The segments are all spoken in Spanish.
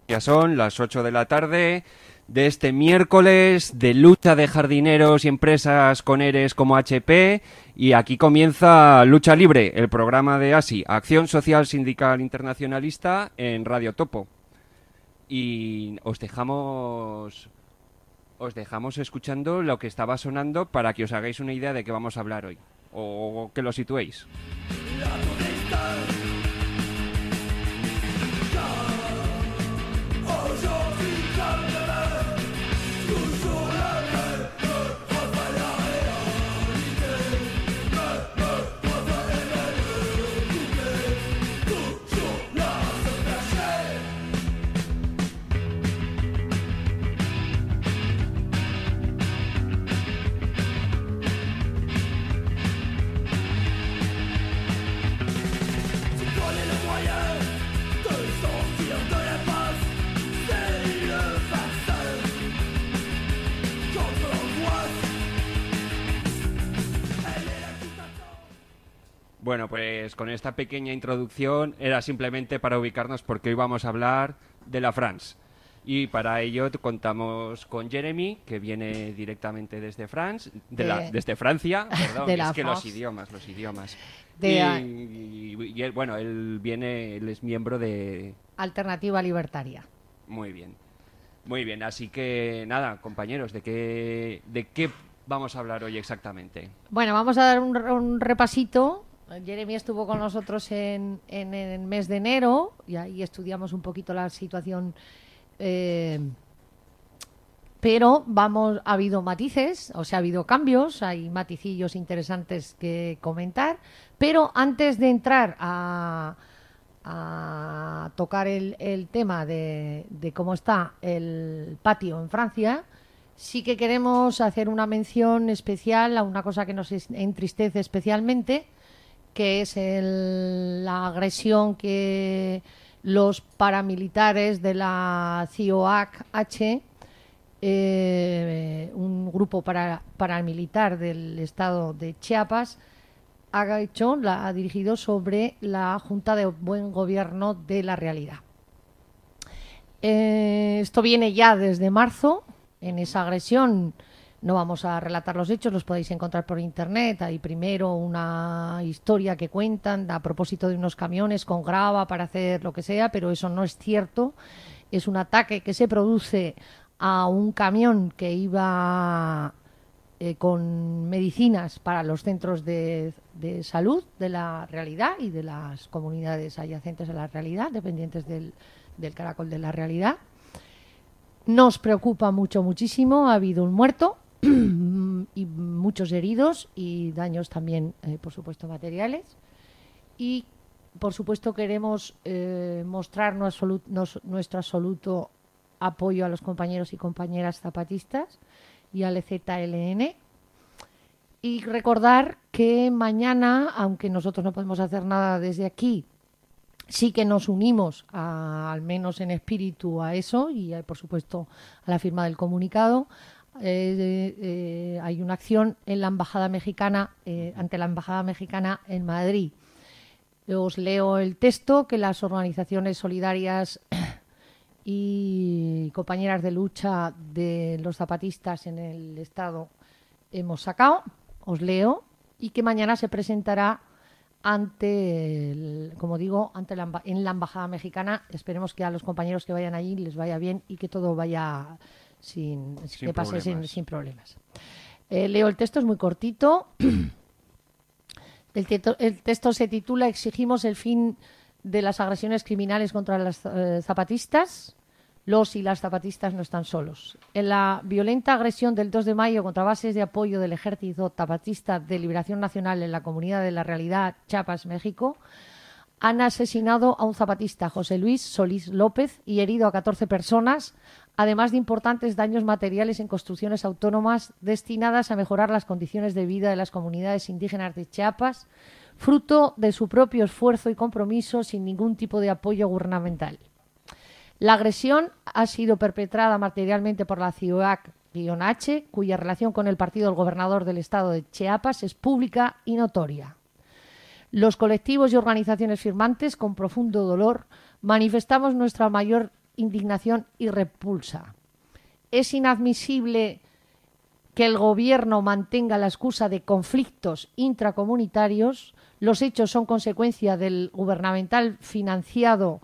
Ya son las 8 de la tarde de este miércoles de lucha de jardineros y empresas con ERES como HP, y aquí comienza Lucha Libre, el programa de ASI, Acción Social Sindical Internacionalista, en Radio Topo. Y os dejamos escuchando lo que estaba sonando para que os hagáis una idea de qué vamos a hablar hoy, o que lo situéis. Bueno, pues con esta pequeña introducción era simplemente para ubicarnos, porque hoy vamos a hablar de la France. Y para ello contamos con Jeremy, que viene directamente desde desde Francia, perdón, es que los idiomas. Y él, bueno, él es miembro de Alternativa Libertaria. Muy bien, así que nada, compañeros, ¿de qué vamos a hablar hoy exactamente? Bueno, vamos a dar un repasito. Jeremy estuvo con nosotros en el mes de enero y ahí estudiamos un poquito la situación, pero ha habido matices, o sea, ha habido cambios, hay maticillos interesantes que comentar, pero antes de entrar a tocar el tema de cómo está el patio en Francia, sí que queremos hacer una mención especial a una cosa que nos entristece especialmente, que es la agresión que los paramilitares de la CIOAC-H, un grupo paramilitar del estado de Chiapas, ha dirigido sobre la Junta de Buen Gobierno de la Realidad. Esto viene ya desde marzo. En esa agresión no vamos a relatar los hechos, los podéis encontrar por internet. Hay primero una historia que cuentan a propósito de unos camiones con grava para hacer lo que sea, pero eso no es cierto. Es un ataque que se produce a un camión que iba con medicinas para los centros de salud de la Realidad y de las comunidades adyacentes a la Realidad, dependientes del Caracol de la Realidad. Nos preocupa muchísimo. Ha habido un muerto y muchos heridos y daños también, por supuesto, materiales. Y, por supuesto, queremos mostrar nuestro absoluto apoyo a los compañeros y compañeras zapatistas y al EZLN. Y recordar que mañana, aunque nosotros no podemos hacer nada desde aquí, sí que nos unimos, al menos en espíritu, a eso y, por supuesto, a la firma del comunicado. Hay una acción en la embajada mexicana, ante la embajada mexicana en Madrid. Os leo el texto que las organizaciones solidarias y compañeras de lucha de los zapatistas en el estado hemos sacado. Os leo, y que mañana se presentará en la embajada mexicana. Esperemos que a los compañeros que vayan allí les vaya bien y que todo vaya sin problemas. Leo el texto, es muy cortito. El texto se titula "Exigimos el fin de las agresiones criminales contra las zapatistas. Los y las zapatistas no están solos". En la violenta agresión del 2 de mayo contra bases de apoyo del Ejército Zapatista de Liberación Nacional en la Comunidad de la Realidad, Chiapas, México, han asesinado a un zapatista, José Luis Solís López, y herido a 14 personas, además de importantes daños materiales en construcciones autónomas destinadas a mejorar las condiciones de vida de las comunidades indígenas de Chiapas, fruto de su propio esfuerzo y compromiso sin ningún tipo de apoyo gubernamental. La agresión ha sido perpetrada materialmente por la CIOAC-H, cuya relación con el partido del gobernador del estado de Chiapas es pública y notoria. Los colectivos y organizaciones firmantes, con profundo dolor, manifestamos nuestra mayor indignación y repulsa. Es inadmisible que el gobierno mantenga la excusa de conflictos intracomunitarios. Los hechos son consecuencia del grupo gubernamental financiado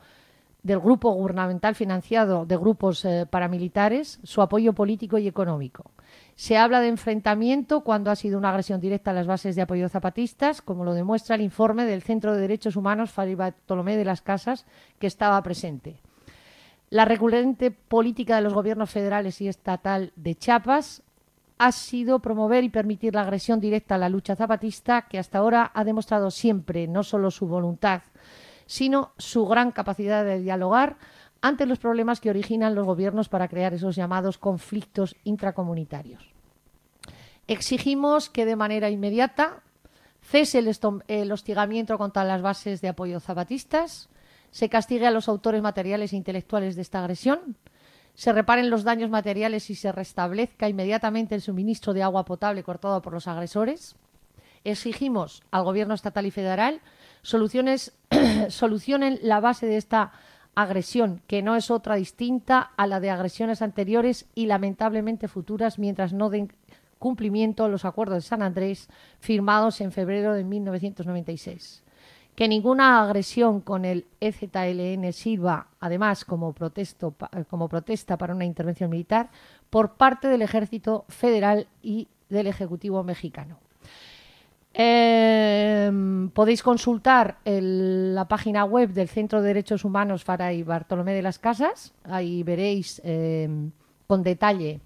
de grupos paramilitares, su apoyo político y económico. Se habla de enfrentamiento cuando ha sido una agresión directa a las bases de apoyo zapatistas, como lo demuestra el informe del Centro de Derechos Humanos Fray Bartolomé de las Casas, que estaba presente. La recurrente política de los gobiernos federales y estatal de Chiapas ha sido promover y permitir la agresión directa a la lucha zapatista, que hasta ahora ha demostrado siempre no solo su voluntad, sino su gran capacidad de dialogar ante los problemas que originan los gobiernos para crear esos llamados conflictos intracomunitarios. Exigimos que de manera inmediata cese el hostigamiento contra las bases de apoyo zapatistas, se castigue a los autores materiales e intelectuales de esta agresión, se reparen los daños materiales y se restablezca inmediatamente el suministro de agua potable cortado por los agresores. Exigimos al Gobierno estatal y federal solucionen la base de esta agresión, que no es otra distinta a la de agresiones anteriores y lamentablemente futuras, mientras no den cumplimiento a los acuerdos de San Andrés firmados en febrero de 1996. Que ninguna agresión con el EZLN sirva, además, como protesta para una intervención militar por parte del Ejército Federal y del Ejecutivo mexicano. Podéis consultar la página web del Centro de Derechos Humanos Fray Bartolomé de las Casas. Ahí veréis con detalle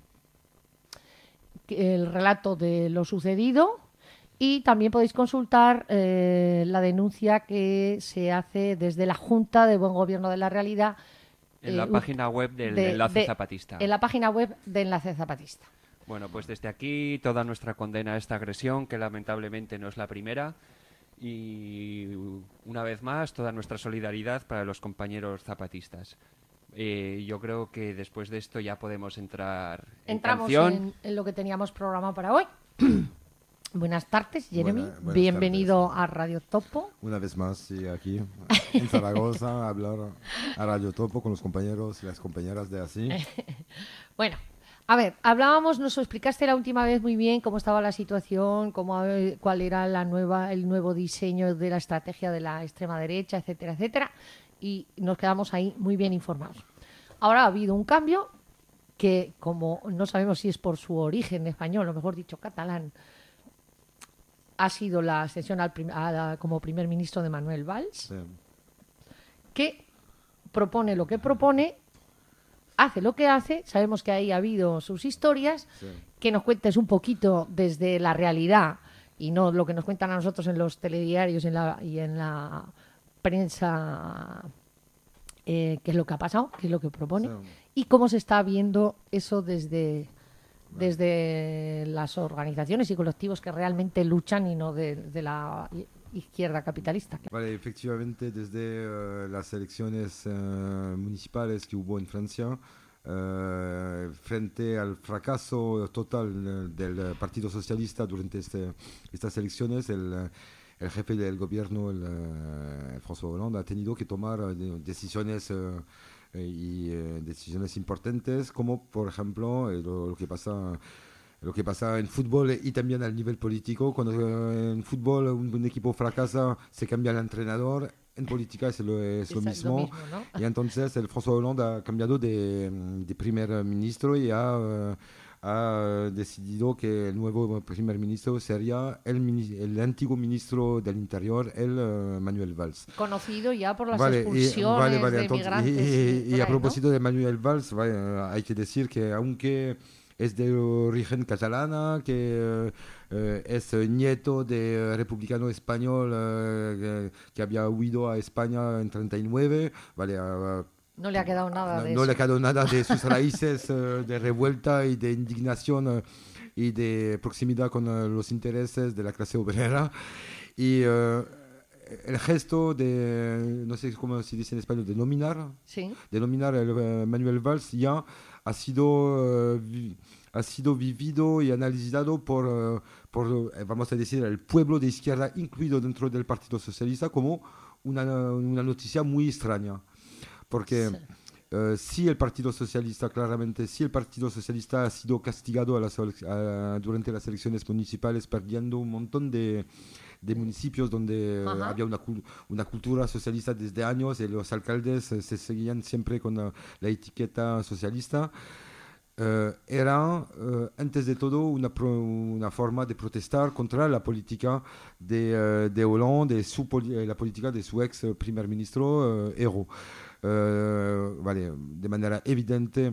el relato de lo sucedido, y también podéis consultar la denuncia que se hace desde la Junta de Buen Gobierno de la Realidad en la página web del Enlace Zapatista. En la página web de Enlace Zapatista. Bueno, pues desde aquí toda nuestra condena a esta agresión, que lamentablemente no es la primera, y una vez más toda nuestra solidaridad para los compañeros zapatistas. Yo creo que después de esto ya podemos entrar en canción. En lo que teníamos programado para hoy. Buenas tardes, Jeremy. Buenas Bienvenido tardes. A Radio Topo. Una vez más, sí, aquí en Zaragoza, a hablar a Radio Topo con los compañeros y las compañeras de así. Bueno, a ver, nos explicaste la última vez muy bien cómo estaba la situación, cuál era el nuevo diseño de la estrategia de la extrema derecha, etcétera, etcétera, y nos quedamos ahí muy bien informados. Ahora ha habido un cambio que, como no sabemos si es por su origen español, o mejor dicho catalán, ha sido la ascensión como primer ministro de Manuel Valls, sí, que propone lo que propone, hace lo que hace. Sabemos que ahí ha habido sus historias, sí, que nos cuentes un poquito desde la realidad y no lo que nos cuentan a nosotros en los telediarios y en la prensa, qué es lo que ha pasado, qué es lo que propone, sí, y cómo se está viendo eso desde las organizaciones y colectivos que realmente luchan y no de la izquierda capitalista. Vale, efectivamente, desde las elecciones municipales que hubo en Francia, frente al fracaso total del Partido Socialista durante estas elecciones, el jefe del gobierno, François Hollande, ha tenido que tomar decisiones decisiones importantes, como por ejemplo lo que pasa en fútbol y también al nivel político. Cuando en fútbol un equipo fracasa, se cambia el entrenador. En política es lo mismo, ¿no? Y entonces el François Hollande ha cambiado de primer ministro y ha decidido que el nuevo primer ministro sería el antiguo ministro del Interior, Manuel Valls. Conocido ya por las expulsiones de entonces, migrantes. Y a propósito, ¿no?, de Manuel Valls, hay que decir que aunque es de origen catalana, que es nieto de republicano español que había huido a España en 39, no le ha quedado nada de eso. No le ha quedado nada de sus raíces de revuelta y de indignación y de proximidad con los intereses de la clase obrera. Y el gesto de, no sé cómo se dice en español, de nominar a Manuel Valls ya ha sido vivido y analizado por, vamos a decir, el pueblo de izquierda, incluido dentro del Partido Socialista, como una noticia muy extraña. Porque si el Partido Socialista, claramente, si el Partido Socialista ha sido castigado durante las elecciones municipales, perdiendo un montón de municipios donde había una cultura socialista desde años y los alcaldes se seguían siempre con la etiqueta socialista. Era, antes de todo, una forma de protestar contra la política de Hollande, la política de su ex primer ministro, Ayrault. Vale, de manera evidente,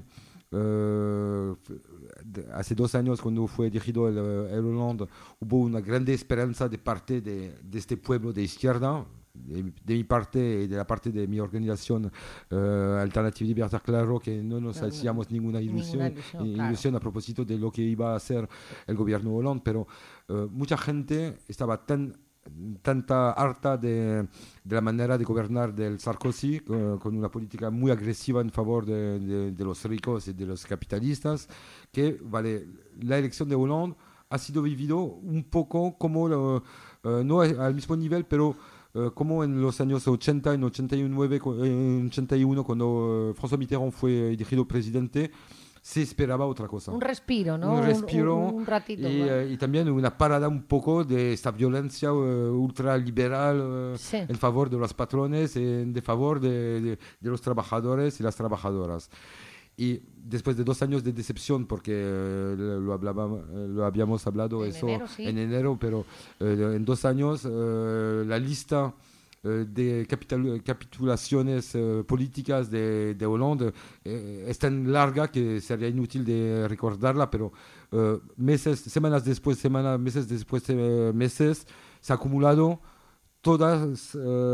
hace 2 años cuando fue dirigido el Hollande, hubo una grande esperanza de parte de este pueblo de izquierda, de mi parte y de la parte de mi organización Alternativa Libertad, claro que no nos hacíamos ninguna ilusión claro. a propósito de lo que iba a hacer el gobierno Hollande, pero mucha gente estaba tanta harta de la manera de gobernar del Sarkozy, con una política muy agresiva en favor de los ricos y de los capitalistas, que vale, la elección de Hollande ha sido vivido un poco como, no al mismo nivel, pero como en los años 80, en 89, en 81, cuando François Mitterrand fue elegido presidente, se esperaba otra cosa. Un respiro, ¿no? Un respiro un ratito. y también una parada un poco de esta violencia ultraliberal Sí. en favor de los patrones, en favor de los trabajadores y las trabajadoras. Y después de 2 años de decepción, porque lo habíamos hablado En eso enero, sí. en enero, pero en 2 años la lista de capitulaciones políticas de Hollande es tan larga que sería inútil de recordarla, pero semanas después, meses después, meses, se ha acumulado todas.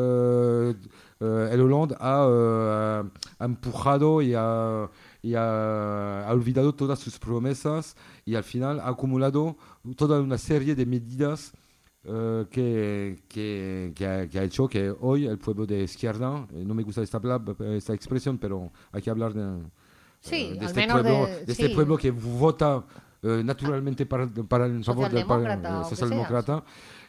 El Hollande ha empujado y ha olvidado todas sus promesas y al final ha acumulado toda una serie de medidas que ha hecho que hoy el pueblo de izquierda, no me gusta esta expresión, pero hay que hablar Sí, de al este menos pueblo, de este sí. pueblo que vota naturalmente en favor del Socialdemócrata, o que socialdemócrata.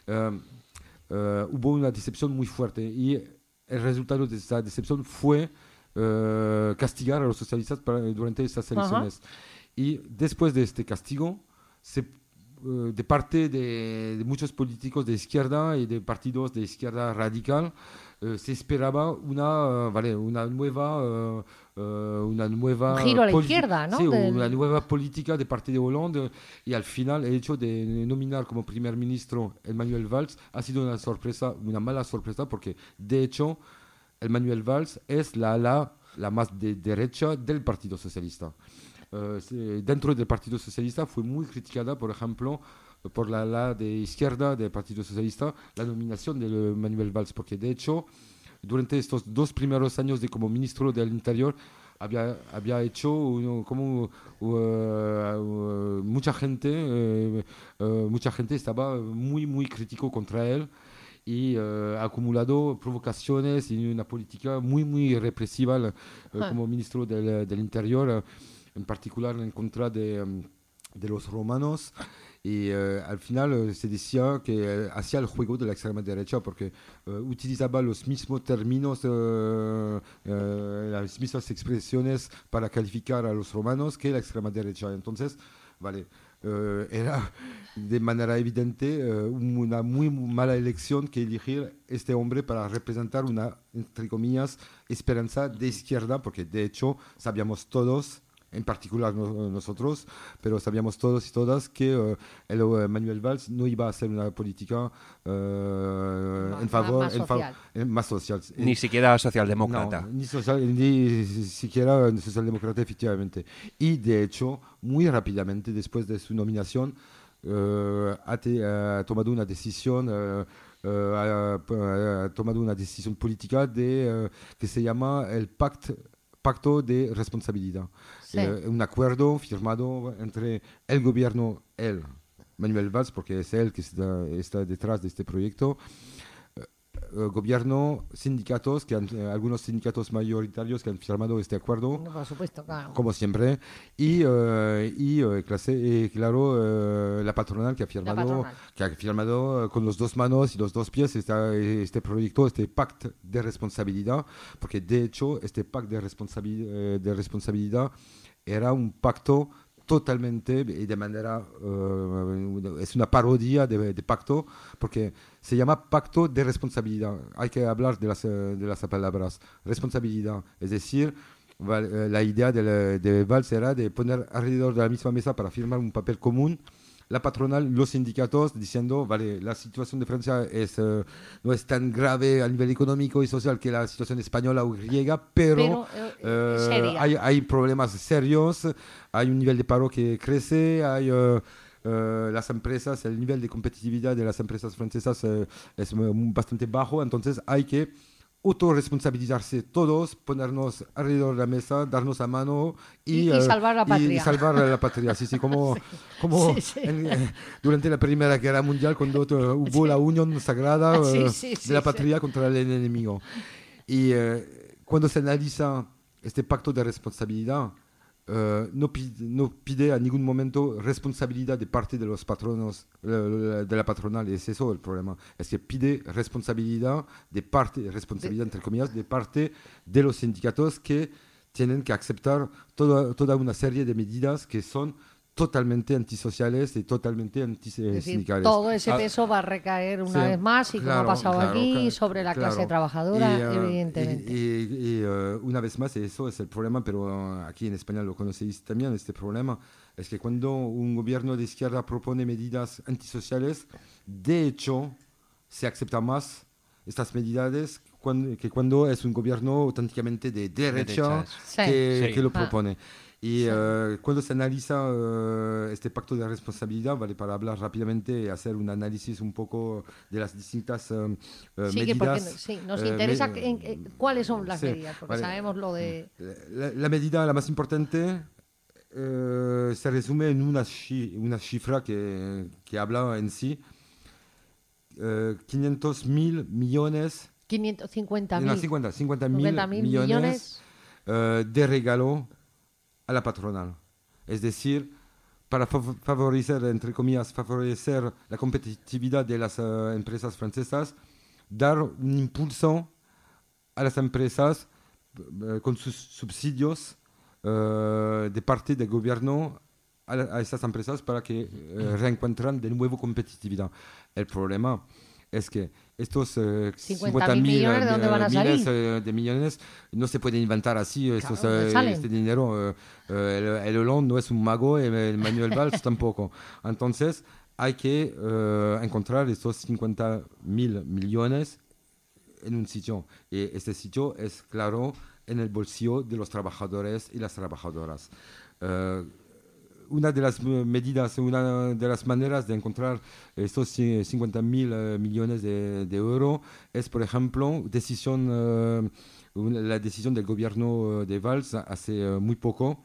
Hubo una decepción muy fuerte y el resultado de esa decepción fue castigar a los socialistas durante estas elecciones. Y después de este castigo, de parte de muchos políticos de izquierda y de partidos de izquierda radical, se esperaba una nueva Un giro a la izquierda, ¿no? Sí, una nueva política de parte de Hollande, y al final el hecho de nominar como primer ministro Manuel Valls ha sido una mala sorpresa, porque de hecho el Manuel Valls es la más de derecha del Partido Socialista. Dentro del Partido Socialista fue muy criticada, por ejemplo, por la ala de izquierda del Partido Socialista, la nominación de Manuel Valls, porque de hecho durante estos 2 primeros años como ministro del Interior había hecho mucha gente estaba muy crítico contra él, y ha acumulado provocaciones y una política muy represiva como ministro del Interior, en particular en contra de los romanos. Y al final se decía que hacía el juego de la extrema derecha, porque utilizaba los mismos términos, las mismas expresiones para calificar a los romanos que la extrema derecha. Entonces, vale, era de manera evidente una muy mala elección que elegir este hombre para representar una, entre comillas, esperanza de izquierda, porque de hecho sabíamos todos, en particular nosotros, pero sabíamos todos y todas que Manuel Valls no iba a hacer una política en favor más social. Ni siquiera socialdemócrata. No, ni siquiera socialdemócrata, efectivamente. Y de hecho, muy rápidamente después de su nominación, ha tomado una decisión. Ha tomado una decisión política que se llama el Pacto de Responsabilidad. Sí. Un acuerdo firmado entre el gobierno, Manuel Valls, porque es él que está detrás de este proyecto, gobierno, sindicatos, algunos sindicatos mayoritarios que han firmado este acuerdo, No, por supuesto, claro. como siempre, la patronal que ha firmado con los dos manos y los dos pies este proyecto, este pacto de responsabilidad, porque de hecho este pacto de responsabilidad era un pacto totalmente y de manera es una parodia de pacto, porque se llama pacto de responsabilidad. Hay que hablar de las palabras responsabilidad, es decir, la idea de Valls era de poner alrededor de la misma mesa para firmar un papel común la patronal, los sindicatos, diciendo, vale, la situación de Francia no es tan grave a nivel económico y social que la situación española o griega, pero hay problemas serios, hay un nivel de paro que crece, hay las empresas, el nivel de competitividad de las empresas francesas es bastante bajo, entonces hay que autorresponsabilizarse todos, ponernos alrededor de la mesa, darnos la mano y salvar la patria. Y salvar la patria, sí, como durante la Primera Guerra Mundial, cuando hubo la unión sagrada de la patria contra el enemigo. Y cuando se analiza este pacto de responsabilidad, no pide a ningún momento responsabilidad de parte de los patronos de la patronal, es eso el problema, es que pide responsabilidad entre comillas, de parte de los sindicatos que tienen que aceptar toda una serie de medidas que son totalmente antisociales y totalmente antisindicales. Todo ese peso va a recaer una vez más, y como ha pasado aquí, sobre la clase trabajadora, evidentemente. Y una vez más, eso es el problema, pero aquí en España lo conocéis también, este problema, es que cuando un gobierno de izquierda propone medidas antisociales, de hecho, se acepta más estas medidas que cuando es un gobierno auténticamente de derecha que lo propone. Y cuando se analiza este pacto de responsabilidad, vale, para hablar rápidamente y hacer un análisis un poco de las distintas medidas. Nos interesa cuáles son las medidas, porque sabemos lo de... La medida la más importante se resume en una cifra que habla en sí. 500.000 millones... 50.000 millones de regalo a la patronal. Es decir, para favorecer, entre comillas, favorecer la competitividad de las empresas francesas, dar un impulso a las empresas con sus subsidios de parte del gobierno a esas empresas para que reencuentren de nuevo competitividad. El problema es que estos 50.000 millones, ¿de dónde van a salir? De millones no se pueden inventar así. Este dinero, el Hollande no es un mago, el Manuel Valls tampoco. Entonces hay que encontrar estos 50.000 millones en un sitio. Y este sitio es, claro, en el bolsillo de los trabajadores y las trabajadoras. Una de las medidas, una de las maneras de encontrar estos 50.000 millones de euros es, por ejemplo, la decisión del gobierno de Valls hace muy poco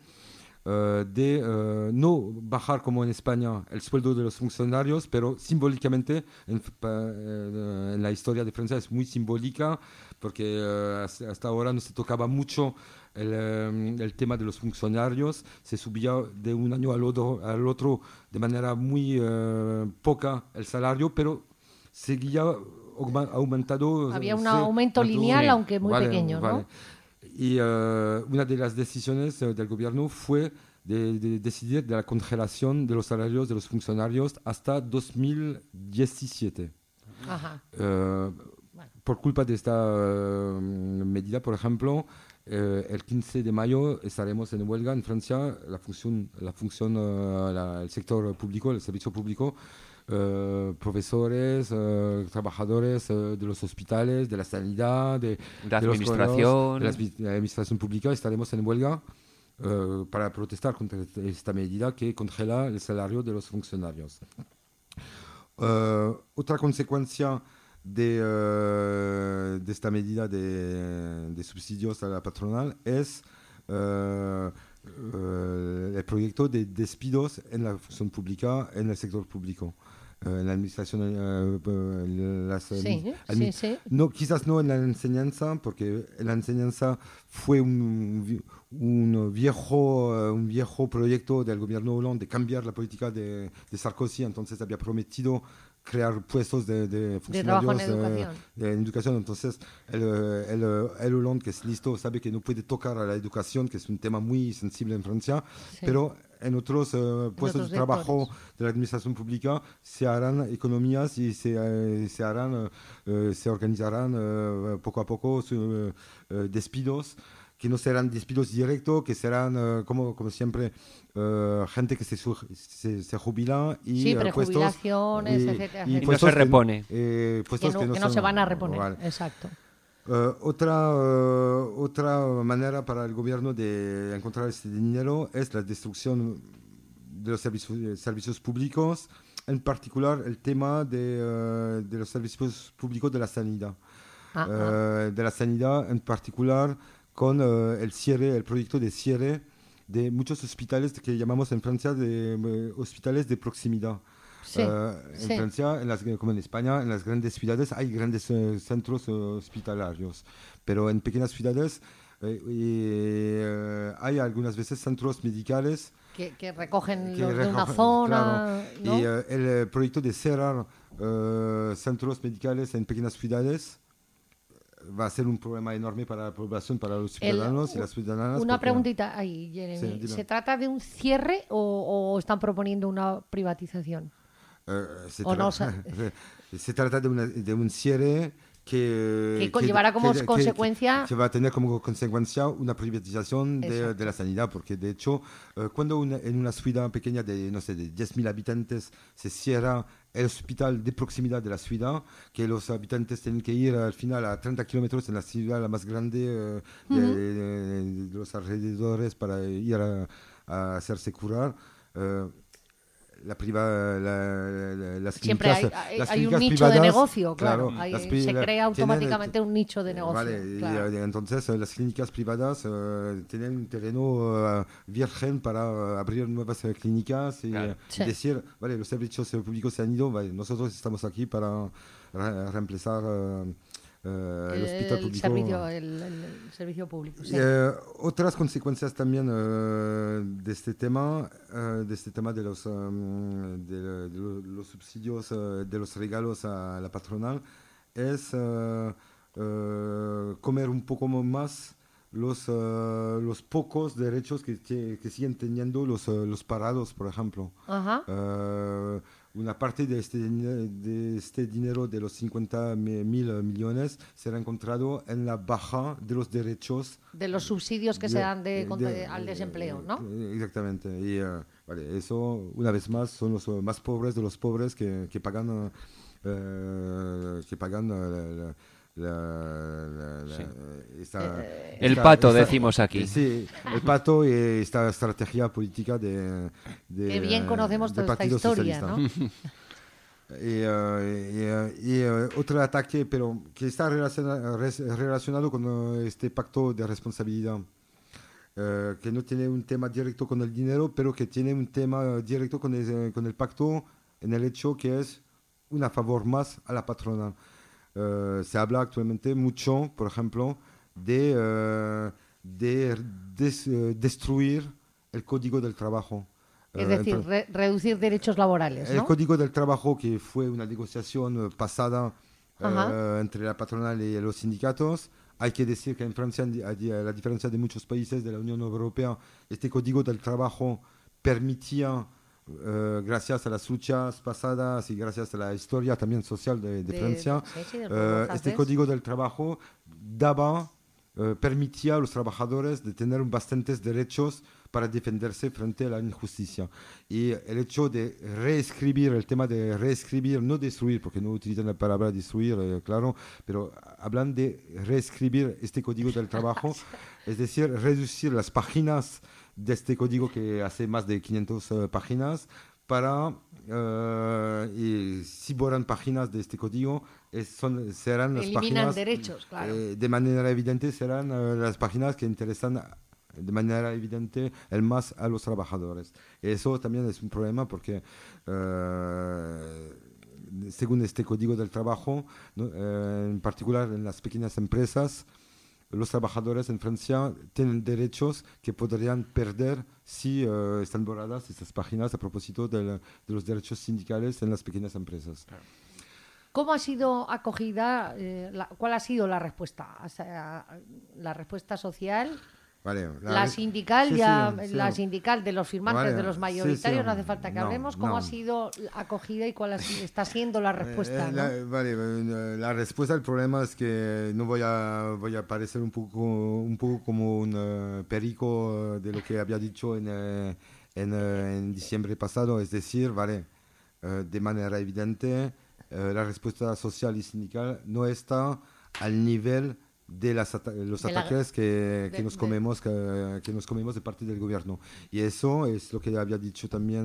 de no bajar como en España el sueldo de los funcionarios, pero simbólicamente en la historia de Francia es muy simbólica, porque hasta ahora no se tocaba mucho el tema de los funcionarios, se subía de un año al otro de manera muy poca el salario, pero seguía aumentado. Había un aumento lineal, aunque muy pequeño, ¿no? Y una de las decisiones del gobierno fue de decidir de la congelación de los salarios de los funcionarios hasta 2017. Ajá. Por culpa de esta medida, por ejemplo, el 15 de mayo estaremos en huelga en Francia, el sector público, el servicio público, profesores, trabajadores de los hospitales, de la sanidad, de la administración pública, estaremos en huelga para protestar contra esta medida que congela el salario de los funcionarios. Otra consecuencia de esta medida de subsidios a la patronal es el proyecto de despidos en la función pública, en el sector público. en la administración, Sí. no, quizás no en la enseñanza, porque en la enseñanza fue un viejo proyecto del gobierno Hollande de cambiar la política de Sarkozy, entonces había prometido crear puestos de trabajo funcionarios en educación. en educación. Entonces, el Hollande, que es listo, sabe que no puede tocar a la educación, que es un tema muy sensible en Francia, Sí. pero en otros puestos otros de trabajo sectores. de la administración pública se harán economías y se organizarán poco a poco despidos, que no serán despidos directos, que serán, como siempre, gente que se jubila y Sí, puestos, prejubilaciones, etcétera, Y no puestos se repone. puestos que no se van a reponer. Vale. Exacto. Otra manera para el gobierno de encontrar este dinero es la destrucción de los servicios públicos, en particular el tema de los servicios públicos de la sanidad. De la sanidad en particular con el proyecto de cierre de muchos hospitales que llamamos en Francia de hospitales de proximidad. Sí, En Francia, como en España, en las grandes ciudades hay grandes centros hospitalarios, pero en pequeñas ciudades hay algunas veces centros medicales que recogen que los de una recogen, zona, claro. ¿no? Y el proyecto de cerrar centros medicales en pequeñas ciudades va a ser un problema enorme para la población, para los ciudadanos y las ciudadanas. Una porque- preguntita ahí, Jeremy. Sí, dime. ¿Se trata de un cierre o están proponiendo una privatización? Se, O no, se trata de un cierre que llevará como consecuencia... que va a tener como consecuencia una privatización de la sanidad, porque de hecho, cuando en una ciudad pequeña de, no sé, de 10.000 habitantes se cierra el hospital de proximidad de la ciudad, que los habitantes tienen que ir al final a 30 kilómetros en la ciudad la más grande de los alrededores para ir a hacerse curar. Las Siempre clínicas, las hay un clínicas nicho de privadas, negocio, claro. se Crea automáticamente un nicho de negocio. Vale, Claro. y entonces las clínicas privadas tienen un terreno virgen para abrir nuevas clínicas y, Claro. y decir, vale, los servicios públicos se han ido, vale, nosotros estamos aquí para reemplazar el hospital público. El servicio público. Sí. Otras consecuencias también de este tema de los subsidios, de los regalos a la patronal, es comer un poco más los pocos derechos que siguen teniendo los parados, por ejemplo. Ajá. Una parte de este dinero de los 50.000 millones será encontrado en la baja de los derechos. De los subsidios que se dan al desempleo, ¿no? Exactamente. Y vale, eso, una vez más, son los más pobres de los pobres que pagan el pato, decimos aquí. Sí, el pato y esta estrategia política de que bien conocemos toda esta historia, ¿no? Y otro ataque, pero que está relacionado con este pacto de responsabilidad, que no tiene un tema directo con el dinero, pero que tiene un tema directo con el pacto en el hecho que es un favor más a la patronal. Se habla actualmente mucho, por ejemplo, de destruir el Código del Trabajo. Es decir, reducir derechos laborales, ¿no? El Código del Trabajo, que fue una negociación pasada entre la patronal y los sindicatos. Hay que decir que en Francia, a la diferencia de muchos países de la Unión Europea, este Código del Trabajo permitía, gracias a las luchas pasadas y gracias a la historia también social de Francia, este Código del Trabajo permitía a los trabajadores de tener bastantes derechos para defenderse frente a la injusticia. Y el hecho de reescribir, el tema de reescribir, no destruir, porque no utilizan la palabra destruir, claro, pero hablan de reescribir este Código del Trabajo, es decir, reducir las páginas de este código que hace más de 500 páginas para, y si borran páginas de este código, serán las eliminan páginas, derechos, claro. De manera evidente serán las páginas que interesan de manera evidente el más a los trabajadores. Eso también es un problema porque según este Código del Trabajo, ¿no? En particular en las pequeñas empresas, los trabajadores en Francia tienen derechos que podrían perder si están borradas estas páginas a propósito de los derechos sindicales en las pequeñas empresas. ¿Cómo ha sido acogida? ¿Cuál ha sido la respuesta? O sea, la respuesta social. Vale, La sindical, sí. La sindical de los firmantes, Vale, de los mayoritarios, sí. no hace falta que hablemos. ¿Cómo ha sido acogida y cuál está siendo la respuesta? La respuesta al problema es que no voy a parecer un poco como un perico de lo que había dicho en diciembre pasado, es decir, de manera evidente, la respuesta social y sindical no está al nivel de los ataques que nos comemos de parte del gobierno, y eso es lo que había dicho también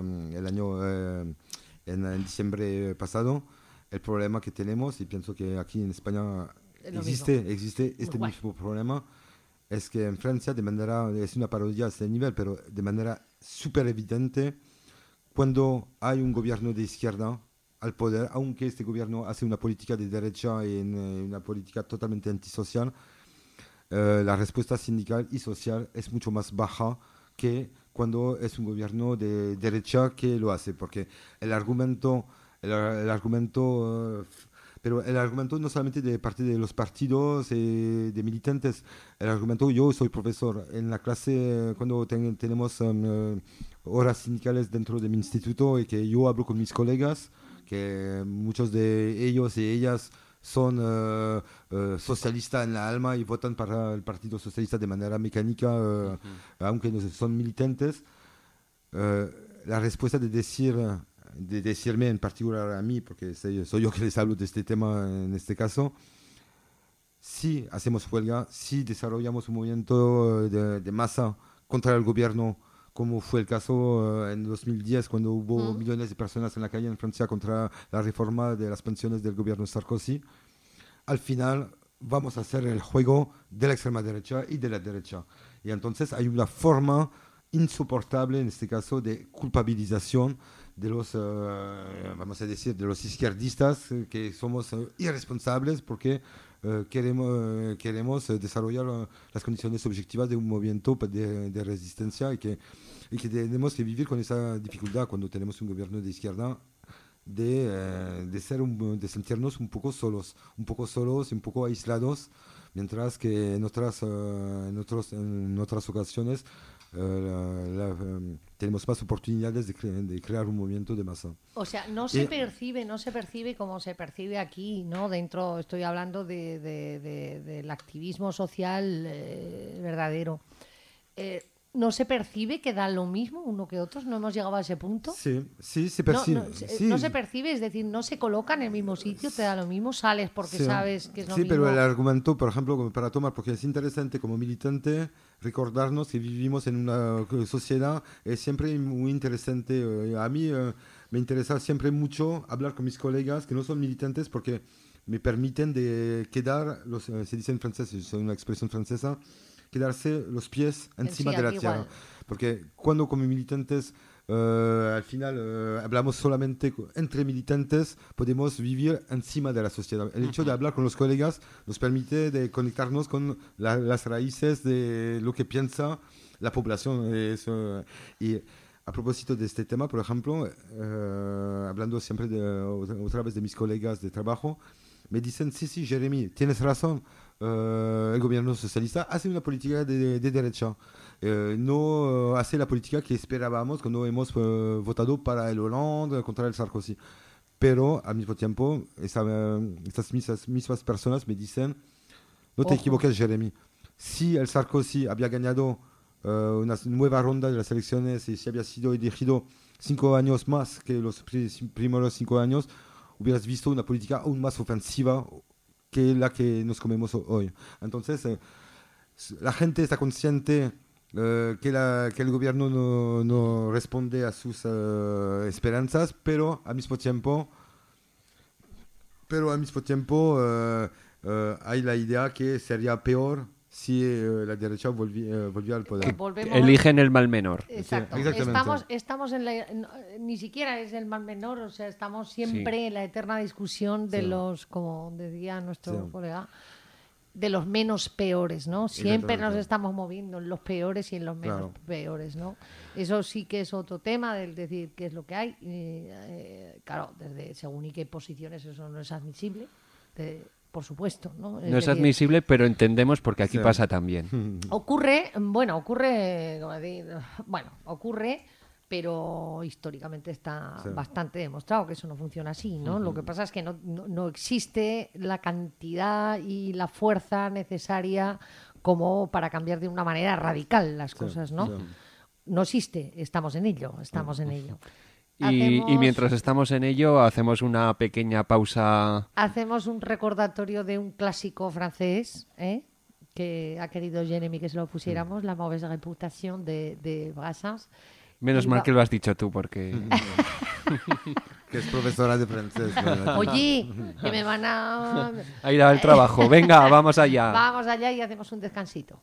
en diciembre pasado. El problema que tenemos, y pienso que aquí en España existe este mismo problema, es que en Francia es una parodia a este nivel, pero de manera súper evidente, cuando hay un gobierno de izquierda al poder, aunque este gobierno hace una política de derecha y una política totalmente antisocial, la respuesta sindical y social es mucho más baja que cuando es un gobierno de derecha que lo hace, porque el argumento pero el argumento no solamente de parte de los partidos de militantes, el argumento, yo soy profesor en la clase cuando tenemos horas sindicales dentro de mi instituto, y que yo hablo con mis colegas, que muchos de ellos y ellas son socialistas en la alma y votan para el Partido Socialista de manera mecánica, aunque no son militantes. La respuesta de decirme en particular a mí, porque soy yo que les hablo de este tema en este caso, si hacemos huelga, si desarrollamos un movimiento de masa contra el gobierno, como fue el caso en 2010, cuando hubo millones de personas en la calle en Francia contra la reforma de las pensiones del gobierno Sarkozy, al final vamos a hacer el juego de la extrema derecha y de la derecha. Y entonces hay una forma insoportable, en este caso, de culpabilización de los, vamos a decir, de los izquierdistas, que somos irresponsables porque queremos desarrollar las condiciones objetivas de un movimiento de resistencia, y que tenemos que vivir con esa dificultad cuando tenemos un gobierno de izquierda de sentirnos un poco solos y un poco aislados, mientras que en otras ocasiones tenemos más oportunidades de crear un movimiento de masa. O sea, no se percibe como se percibe aquí, ¿no? Dentro, estoy hablando del activismo social verdadero. ¿No se percibe que dan lo mismo uno que otros? ¿No hemos llegado a ese punto? Sí, se percibe. No se percibe, es decir, no se coloca en el mismo sitio, te da lo mismo, sales porque sabes que es lo mismo. Sí, pero el argumento, por ejemplo, para tomar, porque es interesante como militante recordarnos que vivimos en una sociedad, es siempre muy interesante. A mí me interesa siempre mucho hablar con mis colegas que no son militantes, porque me permiten de quedar, se dice en francés, es una expresión francesa, quedarse los pies encima de la tierra. Porque cuando como militantes al final hablamos solamente entre militantes, podemos vivir encima de la sociedad. El hecho de hablar con los colegas nos permite de conectarnos con las raíces de lo que piensa la población. Y a propósito de este tema, por ejemplo, hablando siempre otra vez de mis colegas de trabajo, me dicen, sí, Jeremy, tienes razón. El gobierno socialista hace una política de derecha, no hace la política que esperábamos cuando hemos votado para el Hollande contra el Sarkozy. Pero al mismo tiempo, estas mismas personas me dicen, no te equivoques, Jeremy, si el Sarkozy había ganado una nueva ronda de las elecciones y si había sido elegido 5 años más que los primeros 5 años, hubieras visto una política aún más ofensiva que la que nos comemos hoy. Entonces, la gente está consciente que el gobierno no responde a sus esperanzas, pero al mismo tiempo hay la idea que sería peor si la derecha volvía al poder. Eligen el mal menor. Exacto. Sí, estamos en ni siquiera es el mal menor, o sea, estamos siempre en la eterna discusión de los, como decía nuestro colega, de los menos peores, ¿no? Siempre nos estamos moviendo en los peores y en los menos peores, ¿no? Eso sí que es otro tema, del decir qué es lo que hay. Claro, desde según y qué posiciones eso no es admisible. Por supuesto, ¿no? No es admisible, pero entendemos porque aquí pasa también. Ocurre, pero históricamente está bastante demostrado que eso no funciona así, ¿no? Lo que pasa es que no existe la cantidad y la fuerza necesaria como para cambiar de una manera radical las cosas, ¿no? No existe, estamos en ello. Y mientras estamos en ello, hacemos una pequeña pausa. Hacemos un recordatorio de un clásico francés, que ha querido Jeremy que se lo pusiéramos, La mauvaise réputation de Brassens. Menos mal que lo has dicho tú, porque... que es profesora de francés. Oye, que me van a ir al trabajo. Venga, vamos allá. Vamos allá y hacemos un descansito.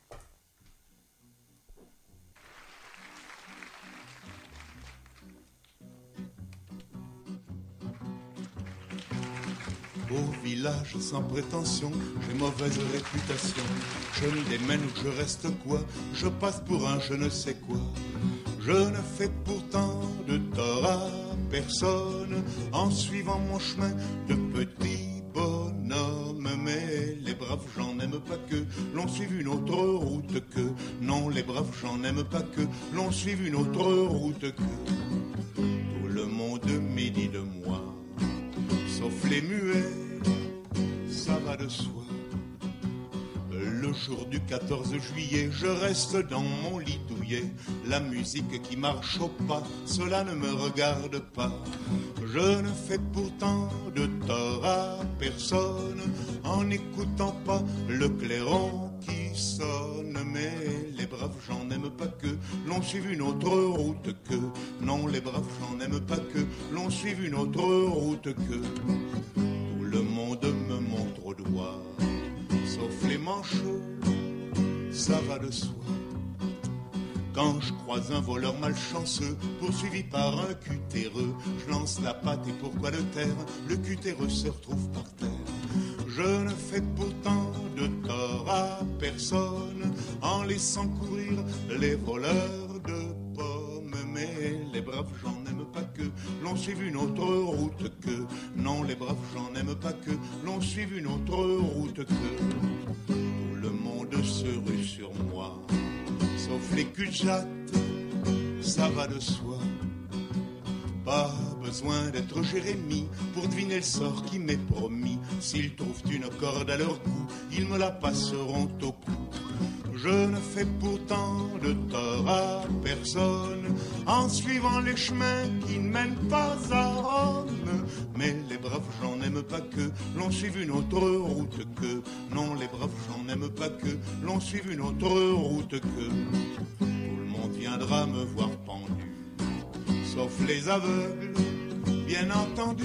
Au village sans prétention, j'ai mauvaise réputation. Je me démène ou je reste quoi, je passe pour un je ne sais quoi. Je ne fais pourtant de tort à personne en suivant mon chemin de petit bonhomme. Mais les braves gens n'aiment pas que l'on suive une autre route que. Non, les braves gens n'aiment pas que l'on suive une autre route que. Tout le monde médit de moi, sauf les muets, ça va de soi. Le jour du 14 juillet, je reste dans mon lit douillet. La musique qui marche au pas, cela ne me regarde pas. Je ne fais pourtant de tort à personne en n'écoutant pas le clairon qui sonne. Mais les braves gens n'aiment pas que l'on suive une autre route que. Non, les braves gens n'aiment pas que l'on suive une autre route que. Tout le monde me montre au doigt, sauf les manchots, ça va de soi. Quand je croise un voleur malchanceux, poursuivi par un cutéreux, je lance la patte et pourquoi le taire? Le cutéreux se retrouve par terre. Je ne fais pourtant de tort à personne en laissant courir les voleurs de pommes. Mais les braves gens n'aiment pas que l'on suive une autre route que. Non, les braves gens n'aiment pas que l'on suive une autre route que. Tout le monde se rue sur moi, sauf les cul-de-jatte, ça va de soi. Pas besoin d'être Jérémie pour deviner le sort qui m'est promis. S'ils trouvent une corde à leur cou, ils me la passeront au cou. Je ne fais pourtant de tort à personne en suivant les chemins qui ne mènent pas à Rome. Mais les braves gens n'aiment pas que l'on suive une autre route que. Non, les braves gens n'aiment pas que l'on suive une autre route que. Tout le monde viendra me voir pendu, sauf les aveugles, bien entendu.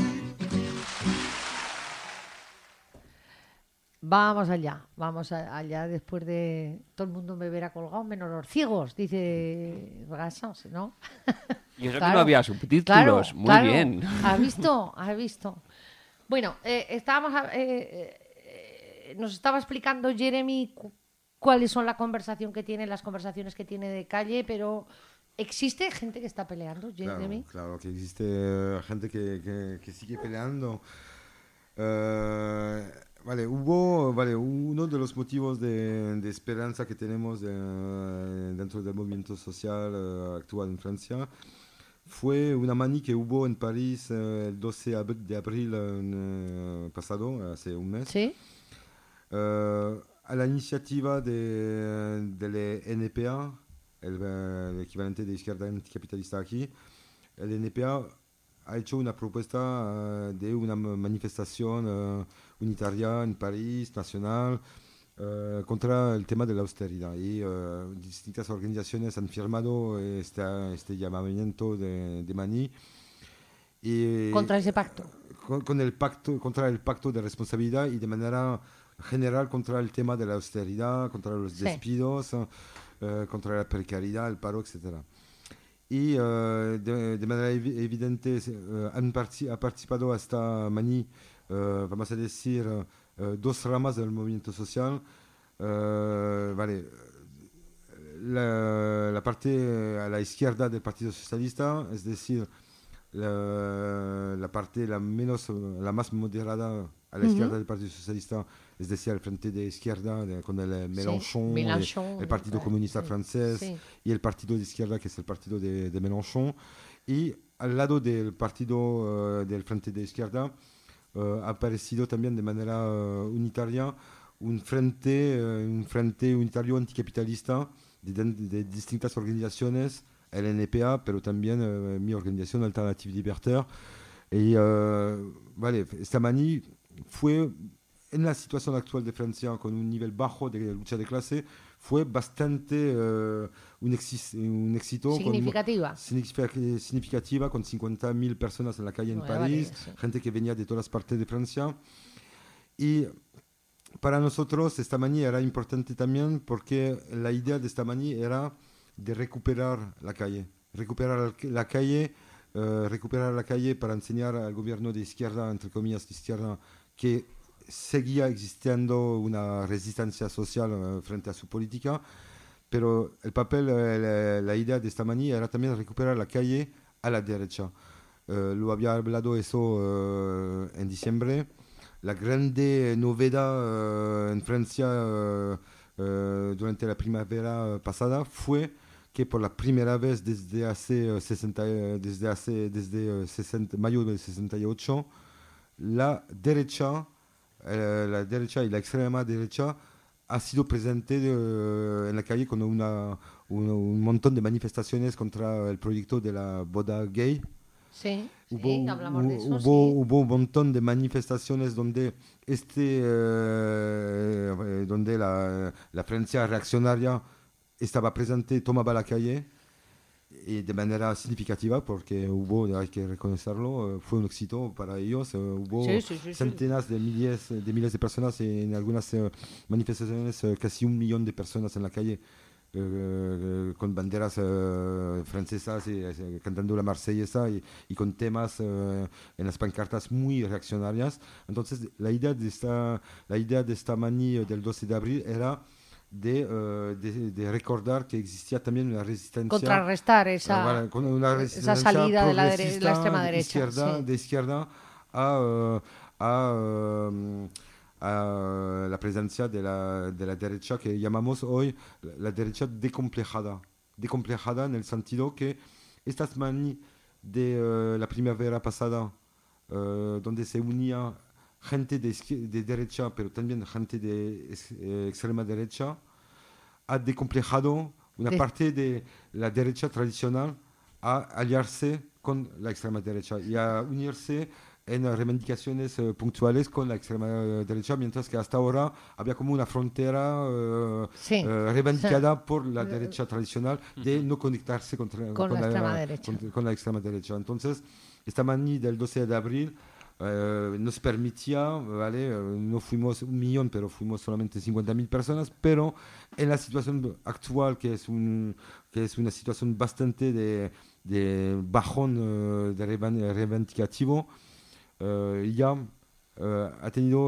Vamos allá después de todo el mundo me verá colgado, menos los ciegos, dice Brassens, ¿no? Y eso claro, que no había subtítulos, muy bien. ¿Has visto? Bueno, nos estaba explicando Jeremy cuáles son las conversaciones que tiene de calle, pero ¿existe gente que está peleando, Jeremy? Claro que existe gente que sigue peleando. Uno de los motivos de esperanza que tenemos dentro del movimiento social actual en Francia fue una mani que hubo en París el 12 de abril pasado, hace un mes. ¿Sí? A la iniciativa del NPA, el equivalente de izquierda anticapitalista aquí, el NPA ha hecho una propuesta de una manifestación unitaria en París, nacional, contra el tema de la austeridad. Y distintas organizaciones han firmado este llamamiento de Mani. Contra ese pacto. Contra el pacto de responsabilidad y de manera general contra el tema de la austeridad, contra los despidos, contra la precariedad, el paro, etc. Y de manera evidente ha participado a esta mani, vamos a decir, dos ramas del movimiento social. Vale, la parte a la izquierda del Partido Socialista, es decir, la parte la más moderada a la izquierda del Partido Socialista, es decir, el frente de izquierda con el Mélenchon, el Partido Comunista Francés y el partido de izquierda, que es el partido de Mélenchon. Y al lado del partido del frente de izquierda ha aparecido también de manera unitaria un frente unitario anticapitalista de distintas organizaciones, el NPA, pero también mi organización Alternative Libertaire. Y vale, esta mani fue, en la situación actual de Francia, con un nivel bajo de lucha de clase, fue bastante un éxito. Significativa, con 50.000 personas en la calle en París, gente que venía de todas partes de Francia. Y para nosotros esta mani era importante también porque la idea de esta mani era de recuperar la calle para enseñar al gobierno de izquierda, entre comillas de izquierda, que seguía existiendo una resistencia social frente a su política, pero el papel, la idea de esta mani era también recuperar la calle a la derecha. Lo había hablado eso en diciembre. La grande novedad en Francia durante la primavera pasada fue que por la primera vez desde mayo del 68, la derecha y la extrema derecha ha sido presente en la calle con un montón de manifestaciones contra el proyecto de la boda gay. Hablamos de eso. Hubo un montón de manifestaciones donde la Francia reaccionaria estaba presente, tomaba la calle, y de manera significativa, porque hay que reconocerlo, fue un éxito para ellos. Hubo centenas de miles de personas en algunas manifestaciones, casi 1 millón de personas en la calle, con banderas francesas, cantando la marsellesa y con temas en las pancartas muy reaccionarias. Entonces la idea de esta mani del 12 de abril era de recordar que existía también una resistencia, contrarrestar esa salida de la extrema derecha, de izquierda a la presencia de la derecha que llamamos hoy la derecha decomplejada en el sentido que estas mani de la primavera pasada, donde se unía gente de derecha, pero también gente de extrema derecha, ha decomplejado una parte de la derecha tradicional a aliarse con la extrema derecha y a unirse en reivindicaciones puntuales con la extrema derecha, mientras que hasta ahora había como una frontera reivindicada por la derecha tradicional de no conectarse con la extrema derecha. Entonces, esta mani del 12 de abril nos permitía, ¿vale? No fuimos 1 millón, pero fuimos solamente 50.000 personas, pero en la situación actual, que es una situación bastante de bajón reivindicativo, ya ha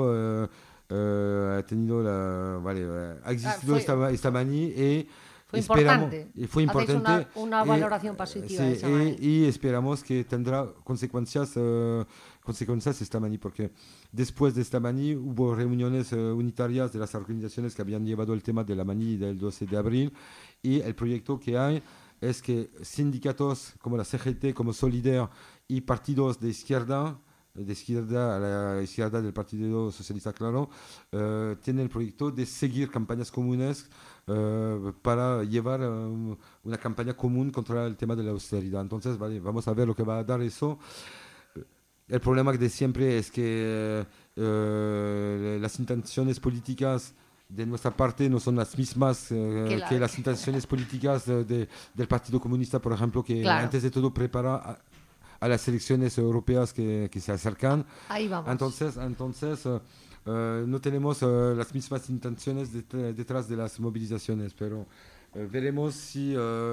existido esta mani y fue importante. Una valoración positiva de esa mani. Y esperamos que tendrá consecuencias esta mani, porque después de esta mani hubo reuniones unitarias de las organizaciones que habían llevado el tema de la mani del 12 de abril, y el proyecto que hay es que sindicatos como la CGT, como Solidaire, y partidos de izquierda a la izquierda del Partido Socialista, claro, tienen el proyecto de seguir campañas comunes para llevar una campaña común contra el tema de la austeridad. Entonces, vamos a ver lo que va a dar eso. El problema de siempre es que las intenciones políticas de nuestra parte no son las mismas que las intenciones políticas del Partido Comunista, por ejemplo, que antes de todo prepara a las elecciones europeas que se acercan. Ahí vamos. Entonces no tenemos las mismas intenciones detrás de las movilizaciones, pero veremos si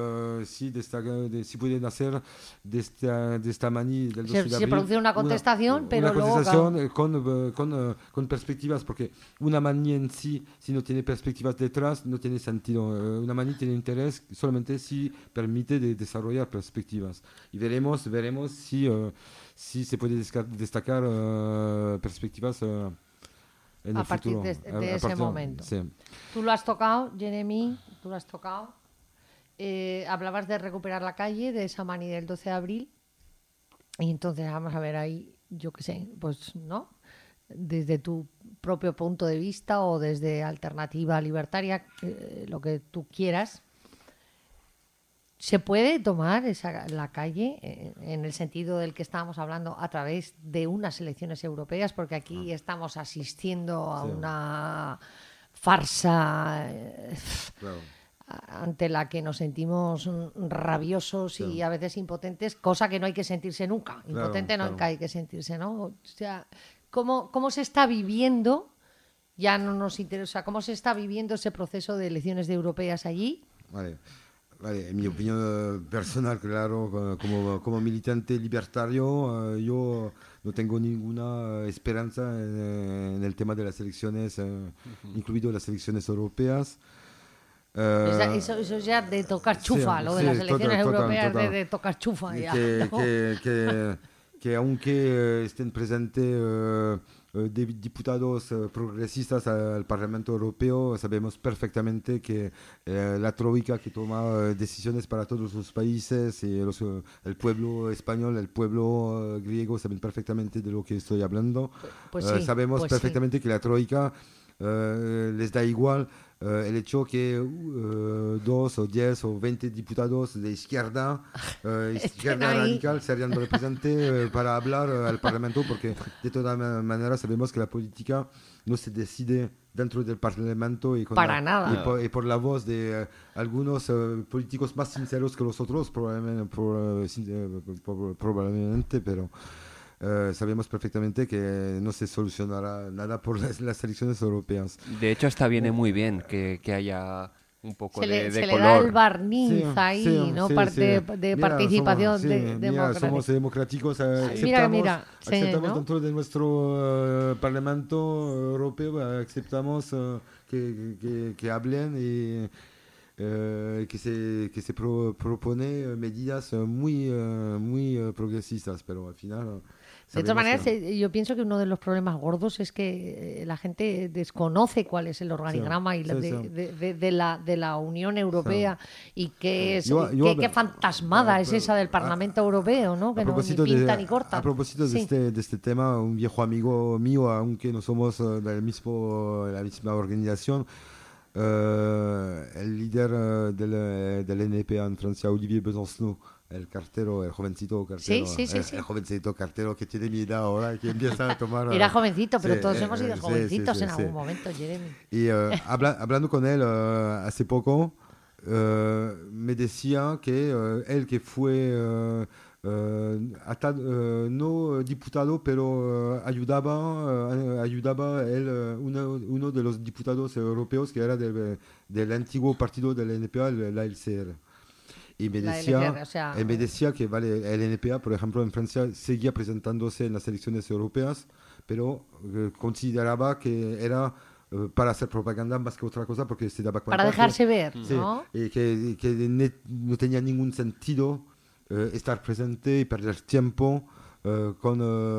pueden hacer de esta mani del 12 de Se abril produce una contestación, pero una luego... contestación con perspectivas, porque una mani en sí, si no tiene perspectivas detrás, no tiene sentido. Una mani tiene interés solamente si permite desarrollar perspectivas. Y veremos si se puede destacar perspectivas en a el partir futuro. de ese momento. Sí. Tú lo has tocado, Jeremy, tú lo has tocado. Hablabas de recuperar la calle, de esa mani del 12 de abril. Y entonces vamos a ver ahí, yo qué sé, pues, ¿no? Desde tu propio punto de vista o desde Alternativa Libertaria, lo que tú quieras. ¿Se puede tomar la calle en el sentido del que estábamos hablando a través de unas elecciones europeas? Porque aquí estamos asistiendo a una farsa Claro. ante la que nos sentimos rabiosos y a veces impotentes, cosa que no hay que sentirse nunca. Impotente claro. nunca hay que sentirse, ¿no? O sea, ¿cómo se está viviendo? Ya no nos interesa, ¿cómo se está viviendo ese proceso de elecciones europeas allí? Vale, en mi opinión personal, claro, como militante libertario, yo no tengo ninguna esperanza en el tema de las elecciones, incluido las elecciones europeas. Eso ya de tocar chufa, lo de las elecciones europeas total. De tocar chufa. Ya, que aunque estén presentes diputados progresistas al Parlamento Europeo, sabemos perfectamente que la troika que toma decisiones para todos los países y el pueblo español, el pueblo griego, saben perfectamente de lo que estoy hablando. Sabemos perfectamente que la troika les da igual el hecho que 2 o 10 o 20 diputados de izquierda radical serían representantes para hablar al Parlamento, porque de todas maneras sabemos que la política no se decide dentro del Parlamento y, y por la voz de algunos políticos más sinceros que los otros, probablemente, pero sabemos perfectamente que no se solucionará nada por las elecciones europeas. De hecho, hasta viene muy bien que haya un poco de se color. Le da el barniz ahí, ¿no? De participación democrática. Somos democráticos, aceptamos dentro de nuestro Parlamento Europeo, aceptamos que hablen y que se propone medidas muy progresistas, pero al final... De todas maneras, yo pienso que uno de los problemas gordos es que la gente desconoce cuál es el organigrama de la Unión Europea y qué fantasmada es esa del Parlamento Europeo, ¿no? Que no ni pinta ni corta. A propósito de este tema, un viejo amigo mío, aunque no somos de la misma organización, el líder del NPA en Francia, Olivier Besancenot, el jovencito cartero, el jovencito cartero que tiene mi edad ahora, que empieza a tomar... Era jovencito, pero todos hemos sido jovencitos en algún momento, Jeremy. Y hablando con él hace poco, me decía que él que fue no diputado, pero ayudaba él, uno de los diputados europeos que era del antiguo partido del NPA, la LCR. Y me decía que el NPA, por ejemplo, en Francia seguía presentándose en las elecciones europeas, pero consideraba que era para hacer propaganda más que otra cosa, porque se daba cuenta para dejarse ver, ¿no? Y que no tenía ningún sentido estar presente y perder tiempo con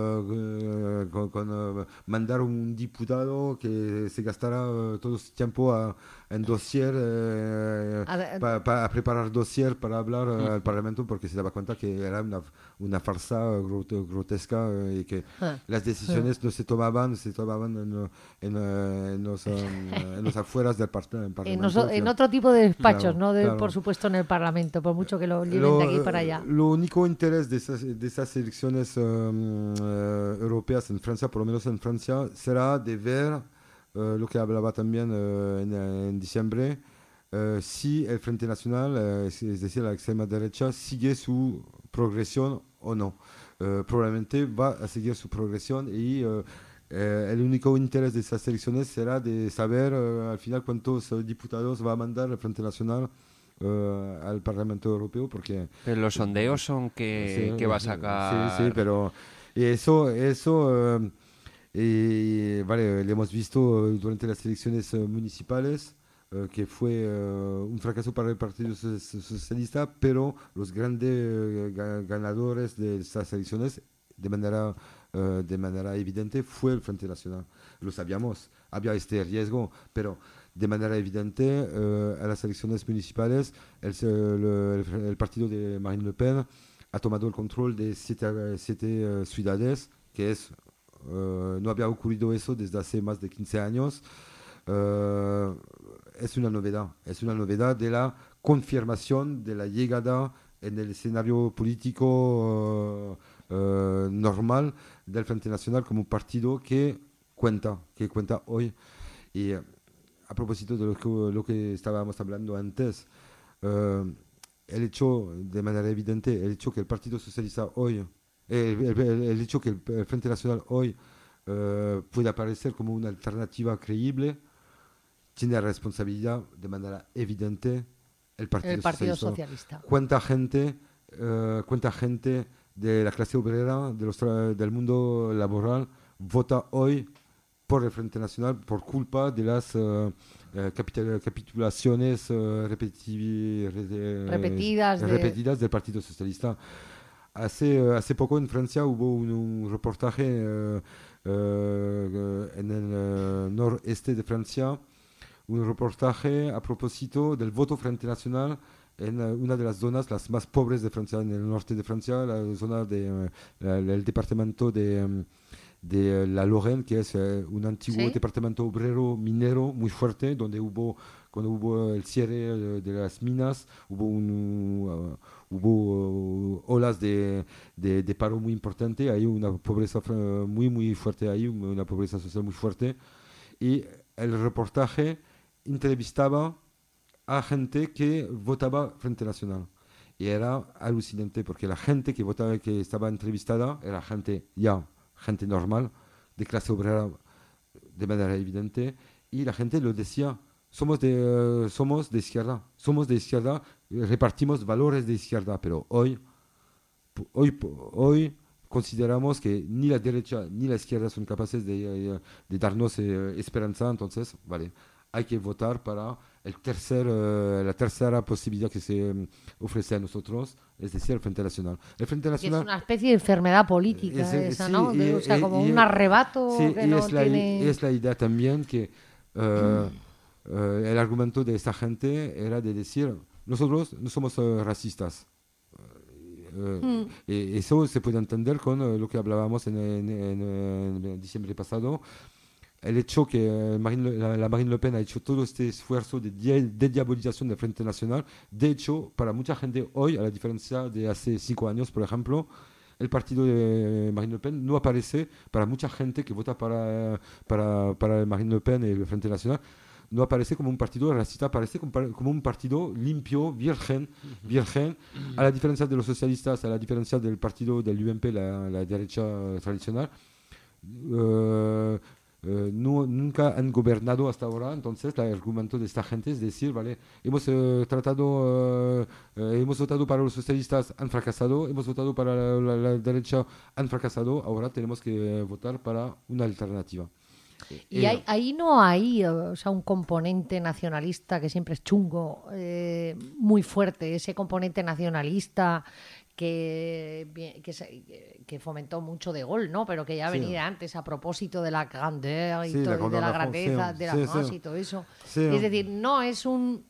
mandar un diputado que se gastara todo su tiempo en dossier, para preparar dossier para hablar al Parlamento, porque se daba cuenta que era una farsa grotesca y que las decisiones no se tomaban en los afueras del Parlamento. En otro tipo de despachos, claro. Por supuesto en el Parlamento, por mucho que lo lleven de aquí para allá. Lo único interés de esas elecciones europeas en Francia, por lo menos en Francia, será de ver lo que hablaba también en diciembre, si el Frente Nacional, es decir, la extrema derecha, sigue su progresión o no. Probablemente va a seguir su progresión y el único interés de esas elecciones será de saber al final cuántos diputados va a mandar el Frente Nacional al Parlamento Europeo, porque... Pero los sondeos son que va a sacar... Sí, pero eso vale, lo hemos visto durante las elecciones municipales, que fue un fracaso para el Partido Socialista, pero los grandes ganadores de estas elecciones de manera evidente fue el Frente Nacional. Lo sabíamos, había este riesgo, pero de manera evidente a las elecciones municipales el partido de Marine Le Pen ha tomado el control de siete ciudades, que es no había ocurrido eso desde hace más de 15 años. Es una novedad de la confirmación de la llegada en el escenario político normal del Frente Nacional como un partido que cuenta hoy. Y a propósito de lo que estábamos hablando antes, el hecho, de manera evidente, el hecho que el Partido Socialista hoy, el hecho que el Frente Nacional hoy pueda aparecer como una alternativa creíble, tiene responsabilidad de manera evidente el Partido Socialista. ¿Cuánta gente de la clase obrera, del mundo laboral, vota hoy por el Frente Nacional por culpa de las capitulaciones repetidas del Partido Socialista? Hace poco en Francia hubo un reportaje en el noreste de Francia, un reportaje a propósito del voto Frente Nacional en una de las zonas las más pobres de Francia, en el norte de Francia, la zona del departamento de la Lorraine, que es un antiguo departamento obrero minero muy fuerte, donde cuando hubo el cierre de las minas, hubo olas de paro muy importante, hay una pobreza muy fuerte, hay una pobreza social muy fuerte, y el reportaje entrevistaba a gente que votaba Frente Nacional. Y era alucinante porque la gente que estaba entrevistada era gente normal, de clase obrera de manera evidente, y la gente lo decía, somos de izquierda, repartimos valores de izquierda, pero hoy consideramos que ni la derecha ni la izquierda son capaces de darnos esperanza, entonces, vale, hay que votar para la tercera posibilidad que se ofrece a nosotros, es decir, el Frente Nacional. El Frente Nacional es una especie de enfermedad política ¿no? O sea, como un arrebato que no tiene... Es la idea también que el argumento de esta gente era de decir, nosotros no somos racistas. Eso se puede entender con lo que hablábamos en diciembre pasado. El hecho que la Marine Le Pen ha hecho todo este esfuerzo de diabolización del Frente Nacional. De hecho, para mucha gente hoy, a la diferencia de hace 5 años, por ejemplo, el partido de Marine Le Pen no aparece para mucha gente que vota para Marine Le Pen y el Frente Nacional. No aparece como un partido racista, aparece como un partido limpio, virgen, a la diferencia de los socialistas, a la diferencia del partido del UMP, la derecha tradicional. Nunca han gobernado hasta ahora, entonces el argumento de esta gente es decir, vale, hemos votado para los socialistas, han fracasado, hemos votado para la derecha, han fracasado, ahora tenemos que votar para una alternativa. Y ahí no hay, o sea, un componente nacionalista que siempre es chungo, muy fuerte, ese componente nacionalista que fomentó mucho De Gaulle, ¿no? Pero que ya venía antes a propósito de la grandeur y todo, de la grandeza de la France y todo eso. Sí. Es decir, no es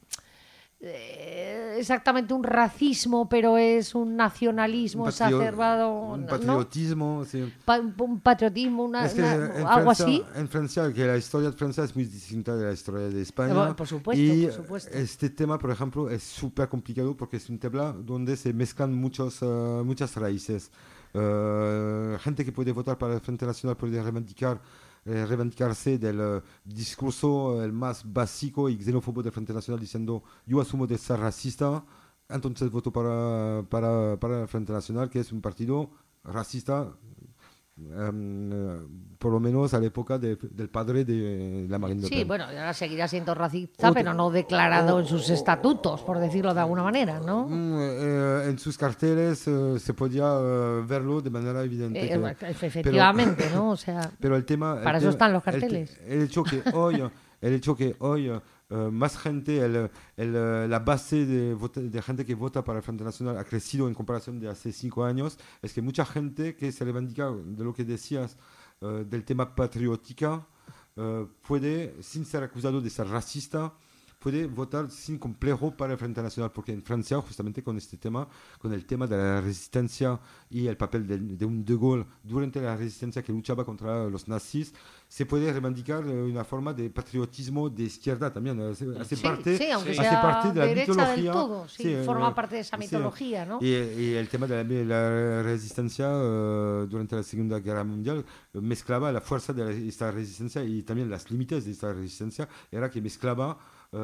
exactamente un racismo, pero es un nacionalismo exacerbado. Un patriotismo, ¿no? sí. Un patriotismo, algo así. En Francia, que la historia de Francia es muy distinta de la historia de España. Bueno, por supuesto. Este tema, por ejemplo, es súper complicado porque es un tema donde se mezclan muchas raíces. Gente que puede votar para el Frente Nacional puede reivindicarse del discurso el más básico y xenófobo del Frente Nacional diciendo yo asumo de ser racista, entonces voto para el Frente Nacional, que es un partido racista por lo menos a la época del padre de la Marine Le Pen. Sí, bueno, y ahora seguirá siendo racista, pero no declarado en sus estatutos, por decirlo de alguna manera, ¿no? En sus carteles se podía verlo de manera evidente. Efectivamente, ¿no? O sea, pero el tema, para eso están los carteles. El hecho que hoy más gente, la base de gente que vota para el Frente Nacional ha crecido en comparación de hace 5 años, es que mucha gente que se reivindica de lo que decías del tema patriótica puede, sin ser acusado de ser racista, puede votar sin complejo para el Frente Nacional, porque en Francia, justamente con este tema, con el tema de la resistencia y el papel de un De Gaulle durante la resistencia que luchaba contra los nazis, se puede reivindicar una forma de patriotismo de izquierda también. Hace parte, aunque sea hace parte de la derecha mitología. Del todo, forma parte de esa mitología, ¿no? Y el tema de la resistencia durante la Segunda Guerra Mundial mezclaba la fuerza de esta resistencia y también los límites de esta resistencia, era que mezclaba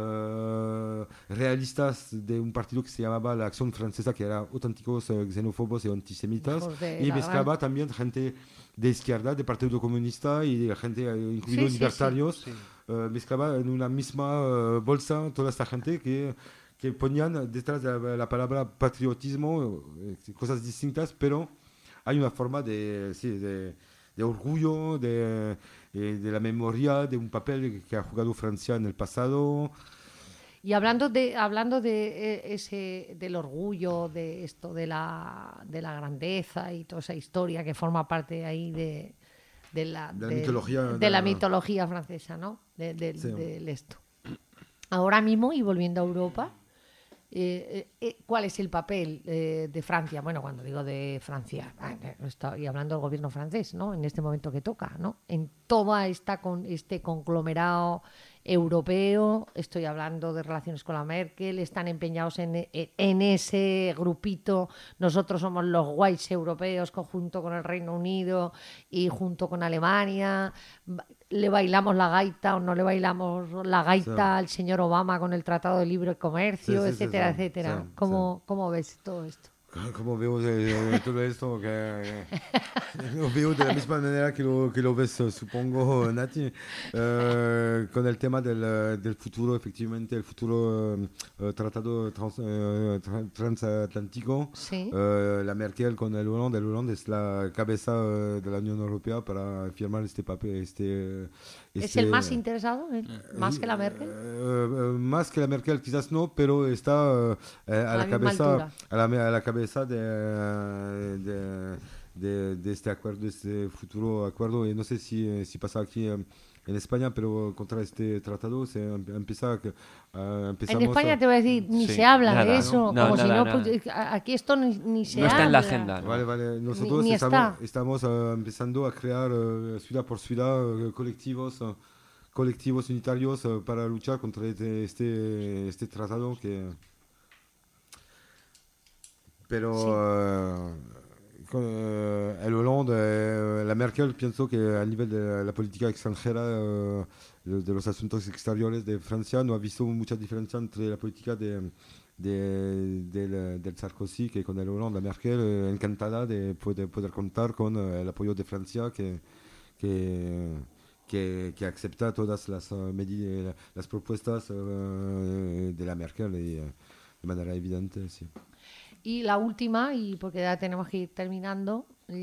realistas de un partido que se llamaba la Acción Francesa, que eran auténticos xenófobos y antisemitas, y mezclaba también gente de izquierda, de Partido Comunista y de gente, incluido libertarios, mezclaba en una misma bolsa toda esta gente que ponían detrás de la palabra patriotismo cosas distintas, pero hay una forma de orgullo, de la memoria, de un papel que ha jugado Francia en el pasado. Y hablando de ese del orgullo, de esto, de la grandeza y toda esa historia que forma parte ahí de la mitología francesa, ¿no? Del esto. Ahora mismo, y volviendo a Europa, ¿cuál es el papel de Francia? Bueno, cuando digo de Francia, estoy hablando del gobierno francés, ¿no? En este momento que toca, ¿no? En toda este conglomerado europeo, estoy hablando de relaciones con la Merkel, están empeñados en ese grupito. Nosotros somos los guays europeos junto con el Reino Unido y junto con Alemania. ¿Le bailamos la gaita o no le bailamos la gaita al señor Obama con el Tratado de Libre Comercio, etcétera, etcétera? ¿Cómo ves todo esto? Como veo todo esto, que lo veo de la misma manera que lo ves, supongo, Nati, con el tema del futuro, efectivamente, el futuro tratado transatlántico. Sí. La Merkel con el Hollande es la cabeza de la Unión Europea para firmar este papel. ¿Es el más interesado? ¿Más que la Merkel? Más que la Merkel quizás no, pero está a la cabeza de este acuerdo, este futuro acuerdo. Y no sé si pasa aquí en España, pero contra este tratado se empieza en España te voy a decir, ni se habla de eso, aquí esto ni se habla. No está en la agenda. ¿No? Vale. Nosotros estamos empezando a crear ciudad por ciudad colectivos unitarios para luchar contra este tratado que... Pero con el Hollande, la Merkel, pienso que a nivel de la política extranjera, de los asuntos exteriores de Francia, no ha visto mucha diferencia entre la política del Sarkozy que con el Hollande. La Merkel encantada de poder contar con el apoyo de Francia que acepta todas las medidas, las propuestas de la Merkel de manera evidente, sí. Y la última, y porque ya tenemos que ir terminando,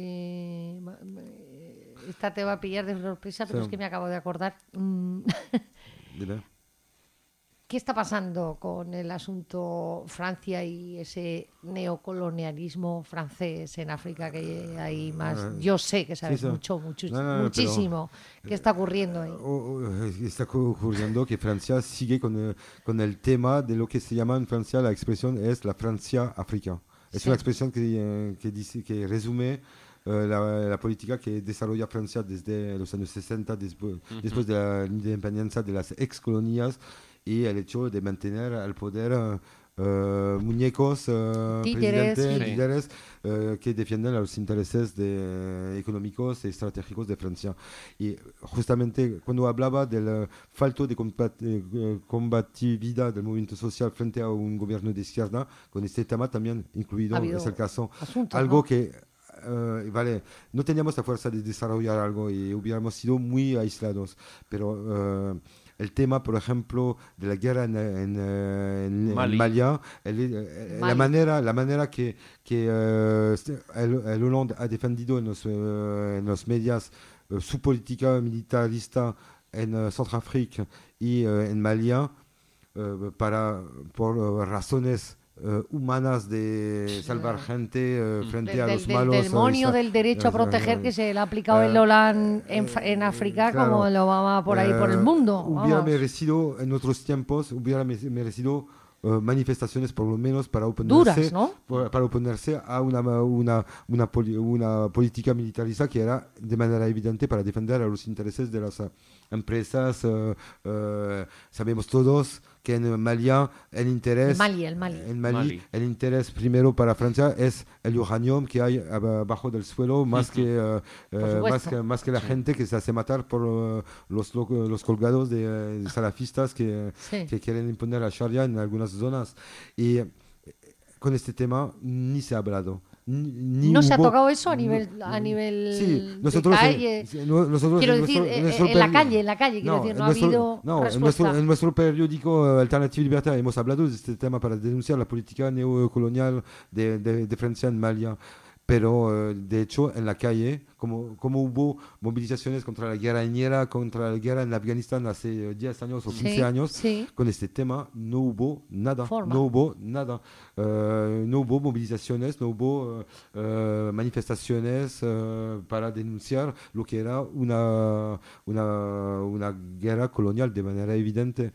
esta te va a pillar de sorpresa, pero es que me acabo de acordar. Dime. ¿Qué está pasando con el asunto Francia y ese neocolonialismo francés en África que hay más? Yo sé que sabes muchísimo. ¿Qué está ocurriendo ahí? Está ocurriendo que Francia sigue con el tema de lo que se llama en Francia, la expresión es la Francia África. Es una expresión que resume la política que desarrolla Francia desde los años 60, después de la independencia de las excolonias, y el hecho de mantener al poder muñecos, líderes que defienden los intereses económicos y estratégicos de Francia. Y justamente cuando hablaba del falto de combatividad del movimiento social frente a un gobierno de izquierda, con este tema también incluido es el caso. Asuntos, algo ¿no? que vale, no teníamos la fuerza de desarrollar algo y hubiéramos sido muy aislados, pero el tema, por ejemplo, de la guerra en Mali. Mali, la manera que el Hollande ha defendido en los medios su política militarista en Centroafrique y en Mali, por razones humanas de salvar gente frente a los malos. Del demonio del derecho a proteger que se le ha aplicado el Hollande en África, claro, como lo va por ahí por el mundo. Hubiera merecido en otros tiempos, manifestaciones por lo menos para oponerse, duras, ¿no? Para oponerse a una política militarista que era de manera evidente para defender a los intereses de las empresas. Sabemos todos que en Mali el interés, Mali. el interés primero para Francia es el uranium que hay abajo del suelo, más que la gente que se hace matar por los colgados de salafistas que quieren imponer la Sharia en algunas zonas. Y con este tema ni se ha hablado. ¿No se ha tocado eso a nivel sí, nosotros, quiero decir, en la calle, quiero decir, no ha habido respuesta. En nuestro periódico Alternativa y Libertad hemos hablado de este tema para denunciar la política neocolonial de Francia en Mali. Pero, de hecho, en la calle, como hubo movilizaciones contra la guerra contra la guerra en Afganistán hace 10 años o 15 años, con este tema no hubo nada. No hubo movilizaciones, no hubo manifestaciones para denunciar lo que era una guerra colonial de manera evidente.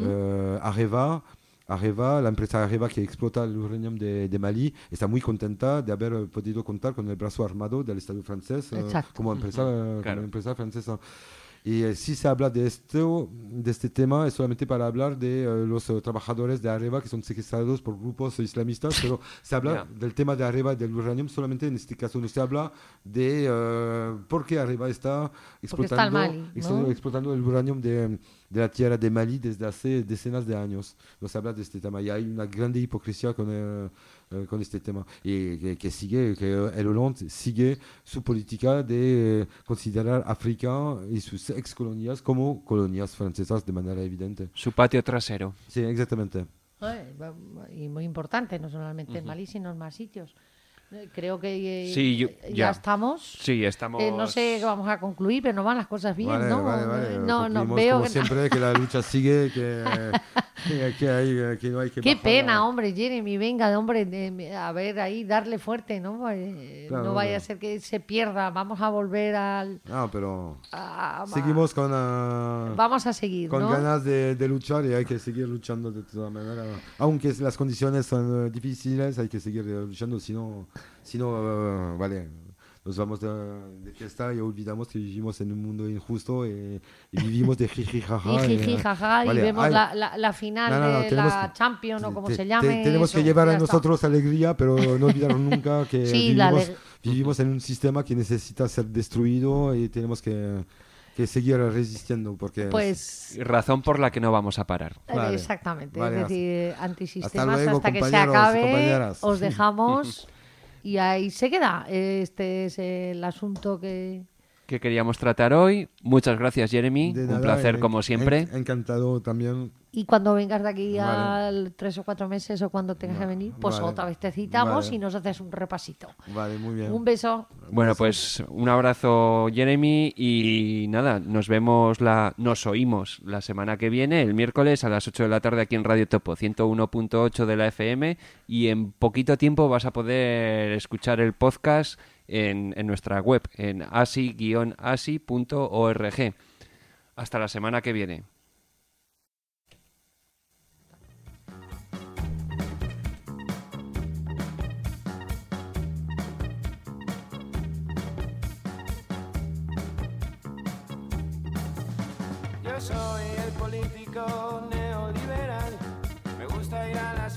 Areva, la empresa Areva que explota el uranium de Mali, está muy contenta de haber podido contar con el brazo armado del Estado francés como empresa francesa. Y si se habla de este tema es solamente para hablar de los trabajadores de Areva que son secuestrados por grupos islamistas, pero se habla del tema de Areva, del uranium, solamente en este caso no se habla de por qué Areva está explotando el uranium de la tierra de Mali desde hace decenas de años. No se habla de este tema y hay una grande hipocresía con este tema y que el Hollande sigue su política de considerar África y sus excolonias como colonias francesas de manera evidente. Su patio trasero. Sí, exactamente. Y muy importante, no solamente en Mali, sino en más sitios. Creo que ya estamos. Sí, estamos. No sé que vamos a concluir, pero no van las cosas bien, vale, ¿no? Vale. No veo como siempre que la lucha sigue, que no hay que Qué bajar. Pena, hombre, Jeremy, venga, hombre, a ver ahí, darle fuerte, ¿no? Claro, no vaya a ser que se pierda, vamos a volver al... No, pero seguimos con... vamos a seguir, con ¿no? ganas de luchar y hay que seguir luchando de toda manera. Aunque las condiciones son difíciles, hay que seguir luchando, si no, nos vamos de fiesta y olvidamos que vivimos en un mundo injusto y vivimos de jiji jaja. Y vemos la final de la Champions o como se llame. Tenemos que llevar a nosotros alegría, pero no olvidar nunca que vivimos en un sistema que necesita ser destruido y tenemos que seguir resistiendo porque razón por la que no vamos a parar. Exactamente, es decir, antisistemas hasta luego, hasta que se acabe, os dejamos y ahí se queda. Este es el asunto que queríamos tratar hoy. Muchas gracias, Jeremy. Un placer como siempre. Encantado también. Y cuando vengas de aquí a 3 o 4 meses o cuando tengas que venir, pues otra vez te citamos y nos haces un repasito. Vale, muy bien. Un beso. Bueno, pues un abrazo, Jeremy, y nada, nos oímos la semana que viene, el miércoles a las 8 de la tarde aquí en Radio Topo 101.8 de la FM, y en poquito tiempo vas a poder escuchar el podcast en nuestra web, en asi-asi.org. Hasta la semana que viene. Yo soy el político neoliberal, me gusta ir a las